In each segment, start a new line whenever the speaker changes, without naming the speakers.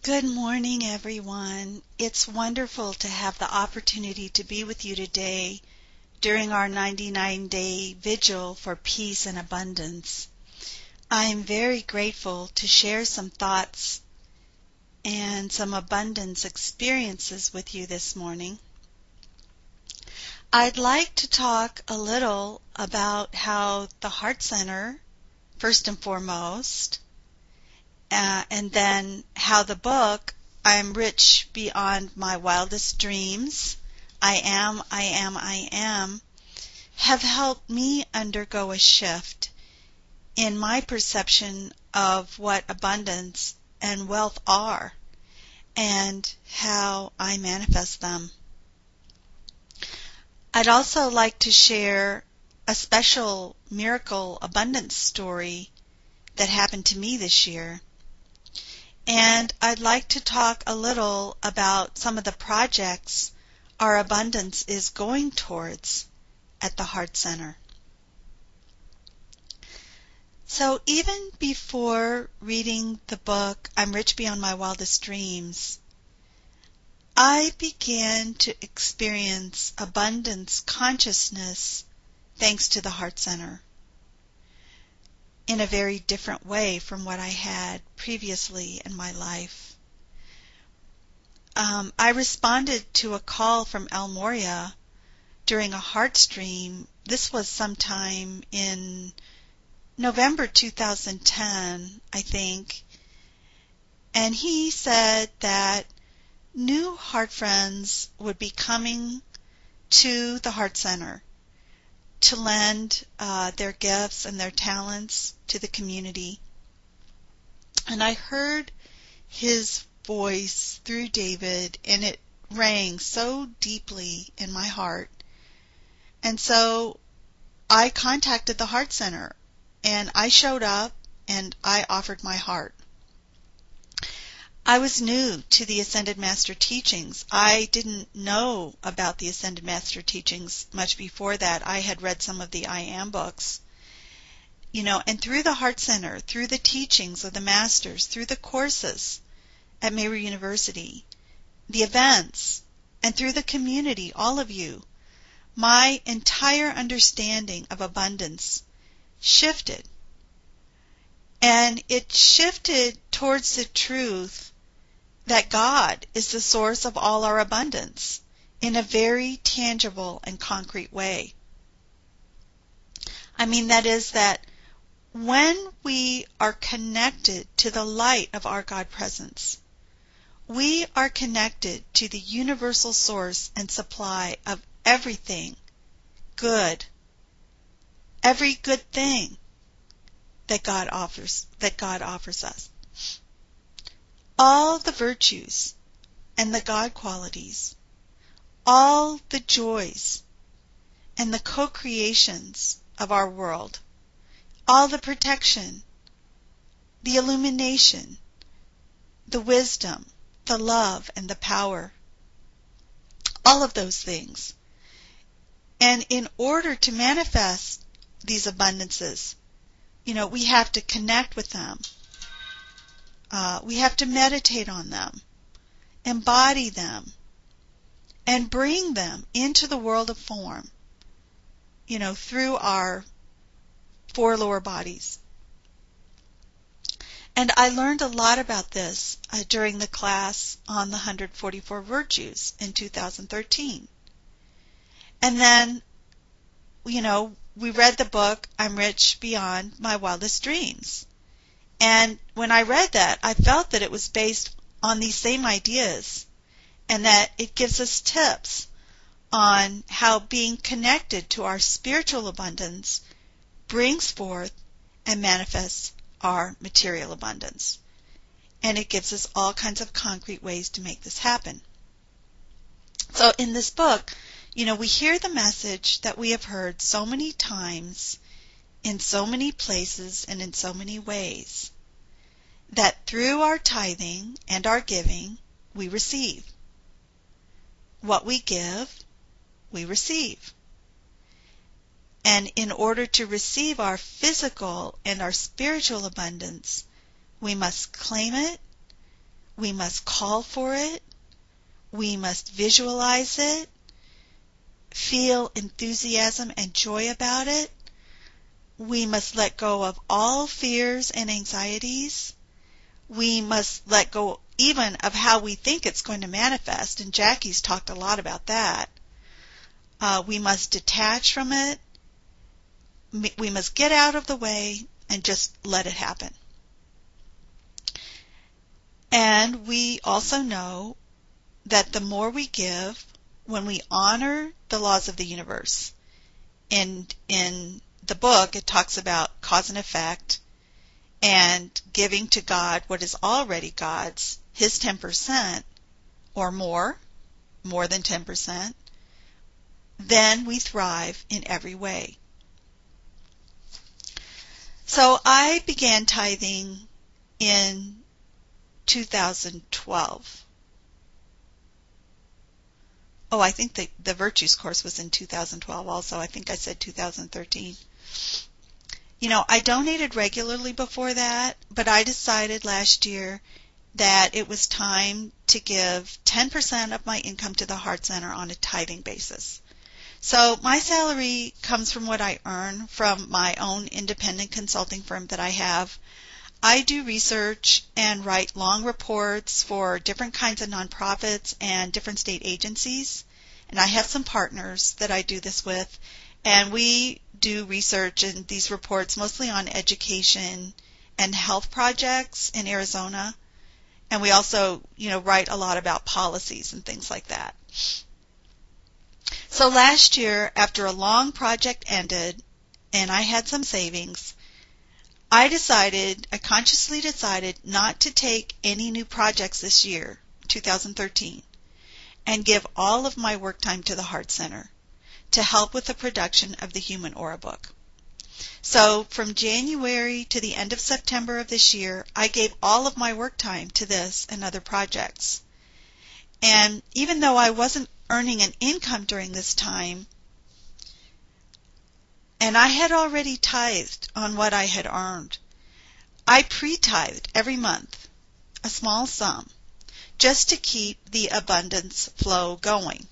Good morning, everyone. It's wonderful to have the opportunity to be with you today during our 99-day vigil for peace and abundance. I am very grateful to share some thoughts and some abundance experiences with you this morning. I'd like to talk a little about how the Heart Center, first and foremost, and then how the book, I'm Rich Beyond My Wildest Dreams, I Am, have helped me undergo a shift in my perception of what abundance and wealth are and how I manifest them. I'd also like to share a special miracle abundance story that happened to me this year. And I'd like to talk a little about some of the projects our abundance is going towards at the Heart Center. So even before reading the book, I'm Rich Beyond My Wildest Dreams, I began to experience abundance consciousness thanks to the Heart Center in a very different way from what I had previously in my life. I responded to a call from El Moria during a heart stream. This was sometime in November 2010, I think. And he said that new heart friends would be coming to the Heart Center to lend their gifts and their talents to the community. And I heard his voice through David, and it rang so deeply in my heart. And so I contacted the Heart Center, and I showed up, and I offered my heart. I was new to the Ascended Master Teachings. I didn't know about the Ascended Master Teachings much before that. I had read some of the I Am books. And through the Heart Center, through the teachings of the Masters, through the courses at Meru University, the events, and through the community, all of you, my entire understanding of abundance shifted. And it shifted towards the truth that God is the source of all our abundance in a very tangible and concrete way. That is that when we are connected to the light of our God presence, we are connected to the universal source and supply of everything good, every good thing that God offers us. All the virtues and the God qualities, all the joys and the co-creations of our world, all the protection, the illumination, the wisdom, the love, and the power, all of those things. And in order to manifest these abundances, we have to connect with them. We have to meditate on them, embody them, and bring them into the world of form, through our four lower bodies. And I learned a lot about this during the class on the 144 Virtues in 2013. And then, we read the book, I'm Rich Beyond My Wildest Dreams. And when I read that, I felt that it was based on these same ideas, and that it gives us tips on how being connected to our spiritual abundance brings forth and manifests our material abundance. And it gives us all kinds of concrete ways to make this happen. So in this book, we hear the message that we have heard so many times in so many places and in so many ways, that through our tithing and our giving, we receive. What we give, we receive. And in order to receive our physical and our spiritual abundance, we must claim it, We must call for it. We must visualize it, feel enthusiasm and joy about it. We must let go of all fears and anxieties. We must let go even of how we think it's going to manifest, and Jackie's talked a lot about that. We must detach from it. We must get out of the way and just let it happen. And we also know that the more we give, when we honor the laws of the universe, and in the book it talks about cause and effect, and giving to God what is already God's, His 10% or more than 10%, then we thrive in every way. So I began tithing in 2012. Oh, I think the Virtues course was in 2012 also. I think I said 2013. I donated regularly before that, but I decided last year that it was time to give 10% of my income to the Heart Center on a tithing basis. So my salary comes from what I earn from my own independent consulting firm that I have. I do research and write long reports for different kinds of nonprofits and different state agencies. And I have some partners that I do this with. And we do research in these reports mostly on education and health projects in Arizona. And we also, write a lot about policies and things like that. So last year, after a long project ended and I had some savings, I consciously decided not to take any new projects this year, 2013, and give all of my work time to the Heart Center to help with the production of the Human Aura book. So from January to the end of September of this year, I gave all of my work time to this and other projects. And even though I wasn't earning an income during this time, and I had already tithed on what I had earned, I pre-tithed every month a small sum just to keep the abundance flow going.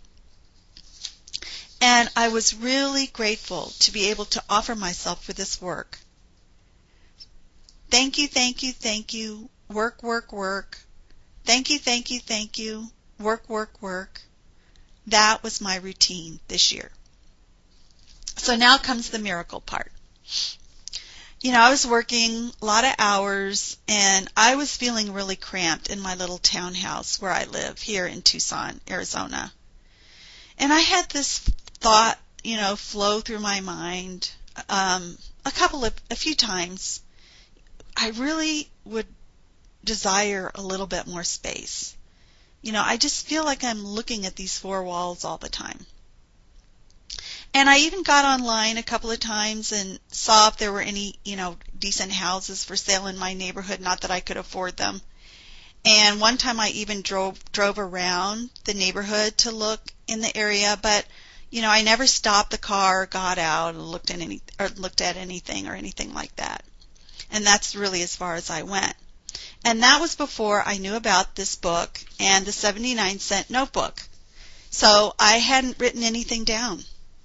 And I was really grateful to be able to offer myself for this work. Thank you, thank you, thank you. Work, work, work. Thank you, thank you, thank you. Work, work, work. That was my routine this year. So now comes the miracle part. I was working a lot of hours, and I was feeling really cramped in my little townhouse where I live here in Tucson, Arizona. And I had this thought, flow through my mind a few times. I really would desire a little bit more space. I just feel like I'm looking at these four walls all the time. And I even got online a couple of times and saw if there were any, decent houses for sale in my neighborhood, not that I could afford them. And one time I even drove around the neighborhood to look in the area, but I never stopped the car or got out and looked at anything or anything like that. And that's really as far as I went. And that was before I knew about this book and the 79-cent notebook. So I hadn't written anything down.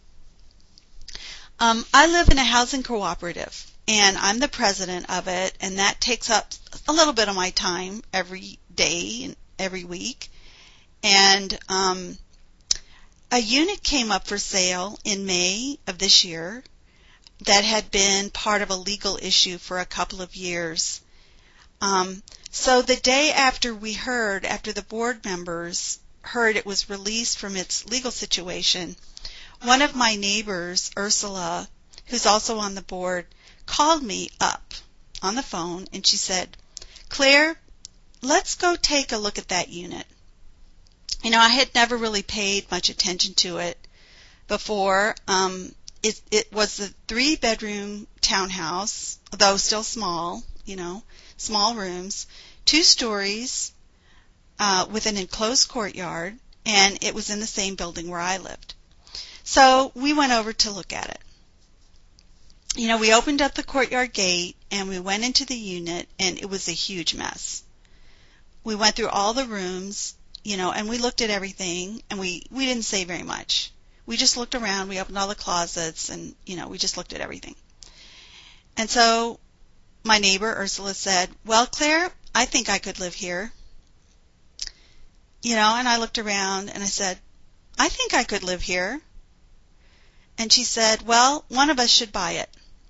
I live in a housing cooperative, and I'm the president of it, and that takes up a little bit of my time every day and every week. And a unit came up for sale in May of this year that had been part of a legal issue for a couple of years. So the day after the board members heard it was released from its legal situation, one of my neighbors, Ursula, who's also on the board, called me up on the phone, and she said, "Claire, let's go take a look at that unit." I had never really paid much attention to it before. It was a 3-bedroom townhouse, though still small, small rooms, 2 stories, with an enclosed courtyard, and it was in the same building where I lived. So we went over to look at it. We opened up the courtyard gate, and we went into the unit, and it was a huge mess. we went through all the rooms, and we looked at everything, and we didn't say very much. We just looked around, we opened all the closets, and, we just looked at everything. And so my neighbor, Ursula, said, "Well, Claire, I think I could live here." And I looked around and I said, "I think I could live here." And she said, "Well, one of us should buy it."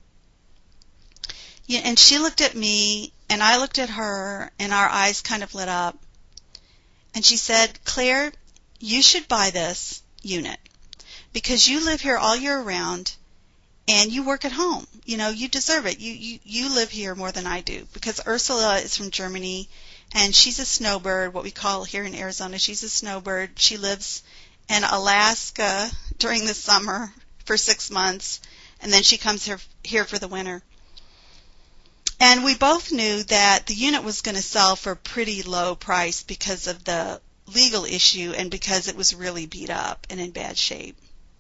And she looked at me and I looked at her and our eyes kind of lit up. And she said, "Claire, you should buy this unit because you live here all year round and you work at home. You deserve it. You live here more than I do," because Ursula is from Germany and she's a snowbird, what we call here in Arizona. She's a snowbird. She lives in Alaska during the summer for 6 months, and then she comes here for the winter. And we both knew that the unit was going to sell for a pretty low price because of the legal issue and because it was really beat up and in bad shape.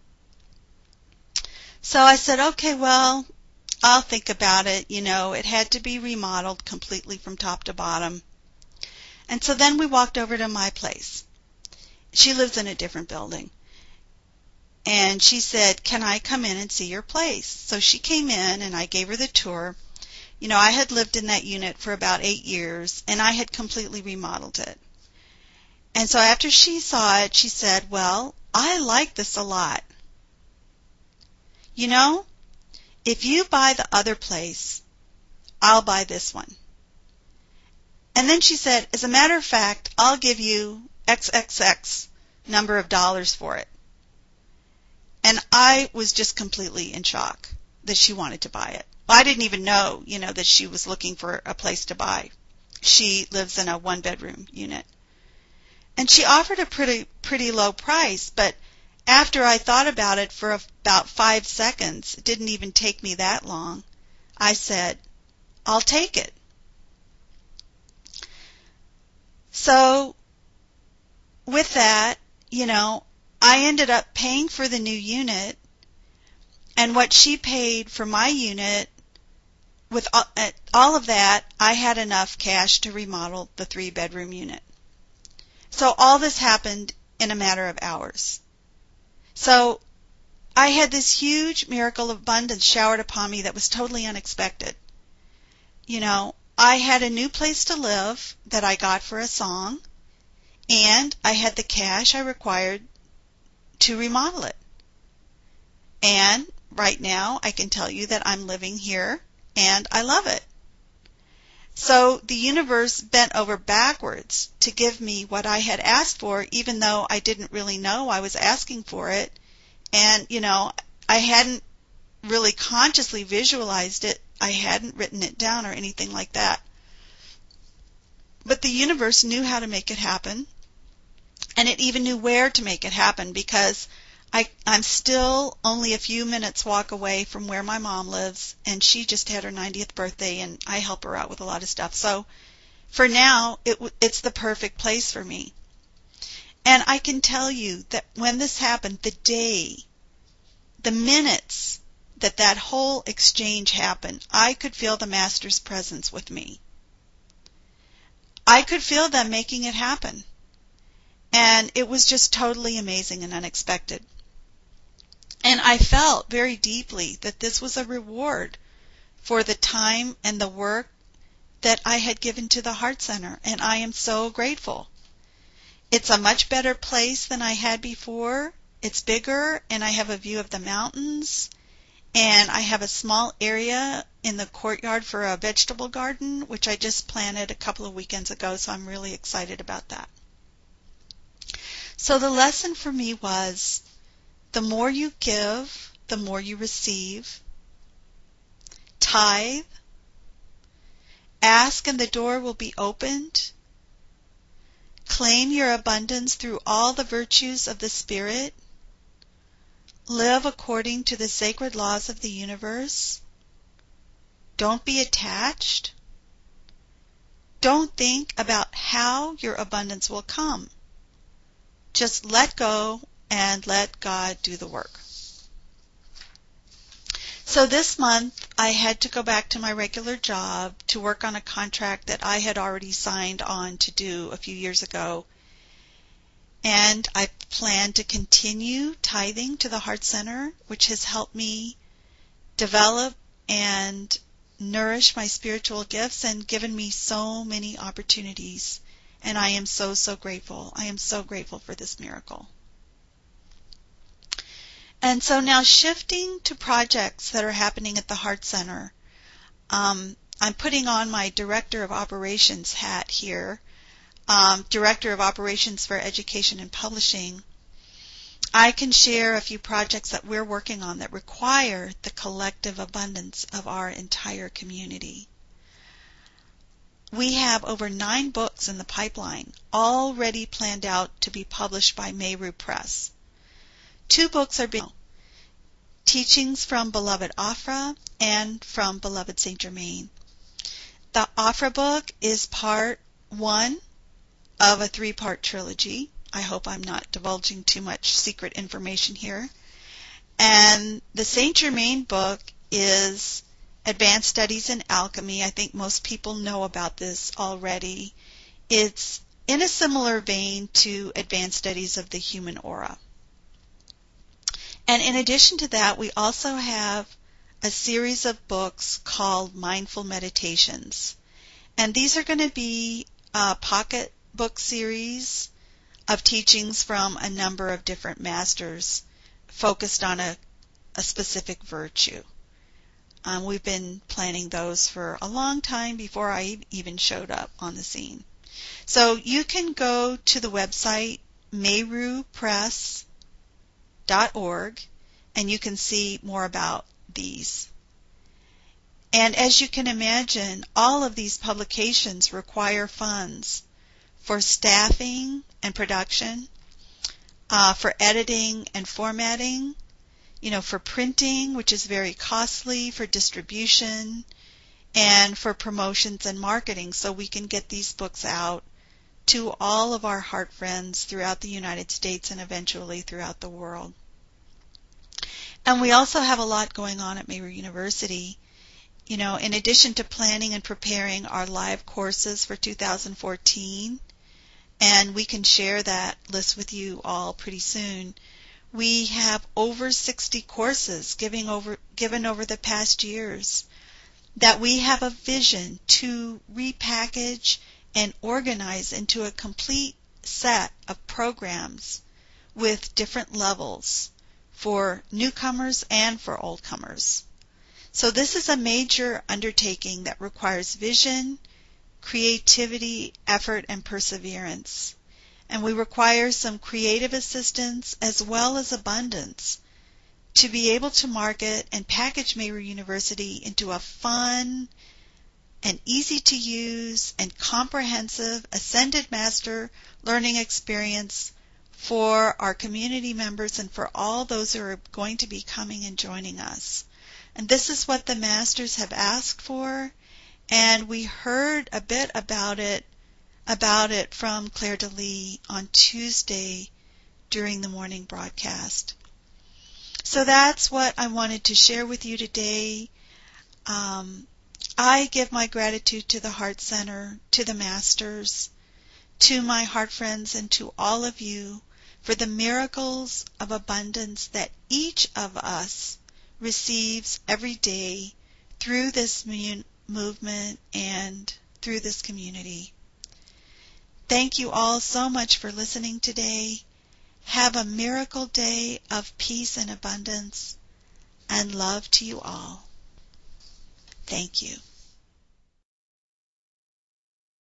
So I said, "Okay, well, I'll think about it." It had to be remodeled completely from top to bottom. And so then we walked over to my place. She lives in a different building. And she said, "Can I come in and see your place?" So she came in and I gave her the tour. I had lived in that unit for about 8 years and I had completely remodeled it. And so after she saw it, she said, "Well, I like this a lot. If you buy the other place, I'll buy this one." And then she said, "As a matter of fact, I'll give you XXX number of dollars for it." And I was just completely in shock that she wanted to buy it. I didn't even know, that she was looking for a place to buy. She lives in a 1-bedroom unit. And she offered a pretty low price, but after I thought about it for about 5 seconds, it didn't even take me that long, I said, "I'll take it." So with that, I ended up paying for the new unit, and what she paid for my unit, with all of that, I had enough cash to remodel the 3-bedroom unit. So all this happened in a matter of hours. So I had this huge miracle of abundance showered upon me that was totally unexpected. I had a new place to live that I got for a song, and I had the cash I required to remodel it. And right now I can tell you that I'm living here and I love it. So the universe bent over backwards to give me what I had asked for, even though I didn't really know I was asking for it. And, I hadn't really consciously visualized it. I hadn't written it down or anything like that. But the universe knew how to make it happen. And it even knew where to make it happen, because I'm still only a few minutes walk away from where my mom lives, and she just had her 90th birthday, and I help her out with a lot of stuff. So for now, it's the perfect place for me. And I can tell you that when this happened, the minutes that whole exchange happened, I could feel the Master's presence with me. I could feel them making it happen. And it was just totally amazing and unexpected. And I felt very deeply that this was a reward for the time and the work that I had given to the Heart Center, and I am so grateful. It's a much better place than I had before. It's bigger, and I have a view of the mountains, and I have a small area in the courtyard for a vegetable garden, which I just planted a couple of weekends ago, so I'm really excited about that. So the lesson for me was, the more you give, the more you receive. Tithe. Ask and the door will be opened. Claim your abundance through all the virtues of the Spirit. Live according to the sacred laws of the universe. Don't be attached. Don't think about how your abundance will come. Just let go and let God do the work. So this month, I had to go back to my regular job to work on a contract that I had already signed on to do a few years ago. And I plan to continue tithing to the Heart Center, which has helped me develop and nourish my spiritual gifts and given me so many opportunities. And I am so, so grateful. I am so grateful for this miracle. And so now shifting to projects that are happening at the Heart Center, I'm putting on my Director of Operations hat here, Director of Operations for Education and Publishing. I can share a few projects that we're working on that require the collective abundance of our entire community. We have over 9 books in the pipeline, already planned out to be published by Meru Press. 2 books are being Teachings from Beloved Afra and from Beloved Saint Germain. The Afra book is part 1 of a 3-part trilogy. I hope I'm not divulging too much secret information here. And the Saint Germain book is Advanced Studies in Alchemy. I think most people know about this already. It's in a similar vein to Advanced Studies of the Human Aura. And in addition to that, we also have a series of books called Mindful Meditations. And these are going to be a pocket book series of teachings from a number of different masters focused on a specific virtue. We've been planning those for a long time before I even showed up on the scene. So you can go to the website merupress.org and you can see more about these. And as you can imagine, all of these publications require funds for staffing and production, for editing and formatting, for printing, which is very costly, for distribution, and for promotions and marketing, so we can get these books out to all of our heart friends throughout the United States and eventually throughout the world. And we also have a lot going on at Meru University. In addition to planning and preparing our live courses for 2014, and we can share that list with you all pretty soon, we have over 60 courses given over the past years that we have a vision to repackage and organize into a complete set of programs with different levels for newcomers and for oldcomers. So this is a major undertaking that requires vision, creativity, effort, and perseverance. And we require some creative assistance as well as abundance to be able to market and package Meru University into a fun and easy to use and comprehensive Ascended Master learning experience for our community members and for all those who are going to be coming and joining us. And this is what the Masters have asked for, and we heard a bit about it from Claire DeLee on Tuesday during the morning broadcast. So that's what I wanted to share with you today. I give my gratitude to the Heart Center, to the Masters, to my heart friends, and to all of you for the miracles of abundance that each of us receives every day through this movement and through this community. Thank you all so much for listening today. Have a miracle day of peace and abundance and love to you all. Thank you.